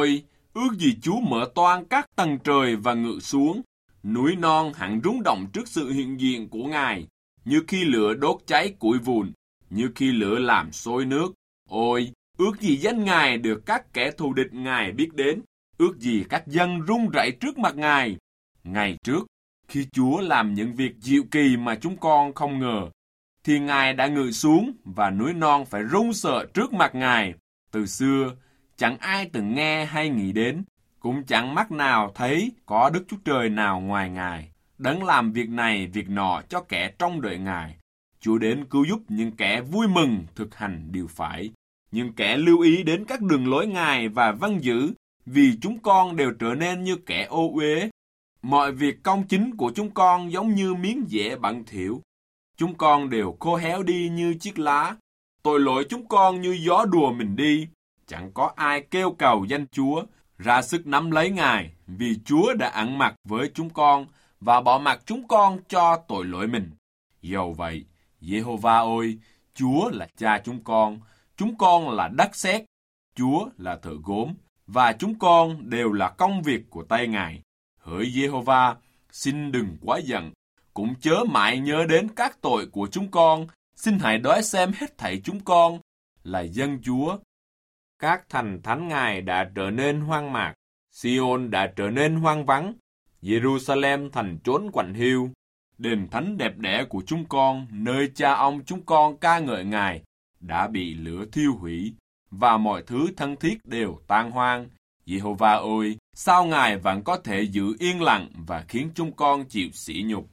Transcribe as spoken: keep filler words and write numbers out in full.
Ôi, ước gì Chúa mở toang các tầng trời và ngự xuống, núi non hẳn rung động trước sự hiện diện của Ngài, như khi lửa đốt cháy củi vụn, như khi lửa làm sôi nước. Ôi, ước gì danh Ngài được các kẻ thù địch Ngài biết đến, ước gì các dân run rẩy trước mặt Ngài. Ngày trước, khi Chúa làm những việc diệu kỳ mà chúng con không ngờ, thì Ngài đã ngự xuống và núi non phải run sợ trước mặt Ngài. Từ xưa, chẳng ai từng nghe hay nghĩ đến, cũng chẳng mắt nào thấy có Đức Chúa Trời nào ngoài Ngài, đấng làm việc này việc nọ cho kẻ trông đợi Ngài. Chúa đến cứu giúp những kẻ vui mừng thực hành điều phải, những kẻ lưu ý đến các đường lối Ngài và vâng giữ, vì chúng con đều trở nên như kẻ ô uế. Mọi việc công chính của chúng con giống như miếng dẻ bẩn thỉu. Chúng con đều khô héo đi như chiếc lá. Tội lỗi chúng con như gió đùa mình đi. Chẳng có ai kêu cầu danh Chúa, ra sức nắm lấy Ngài, vì Chúa đã ẵn mặt với chúng con và bỏ mặc chúng con cho tội lỗi mình. Dầu vậy, Giê-hô-va ơi, Chúa là cha chúng con, chúng con là đất sét, Chúa là thợ gốm, và chúng con đều là công việc của tay Ngài. Hỡi Giê-hô-va, xin đừng quá giận, cũng chớ mãi nhớ đến các tội của chúng con, xin hãy đói xem hết thảy chúng con là dân Chúa. Các thành thánh Ngài đã trở nên hoang mạc, Sion đã trở nên hoang vắng, Jerusalem thành trốn quạnh hiu. Đền thánh đẹp đẽ của chúng con, nơi cha ông chúng con ca ngợi Ngài, đã bị lửa thiêu hủy, và mọi thứ thân thiết đều tan hoang. Giê-hô-va ơi, sao Ngài vẫn có thể giữ yên lặng và khiến chúng con chịu sỉ nhục?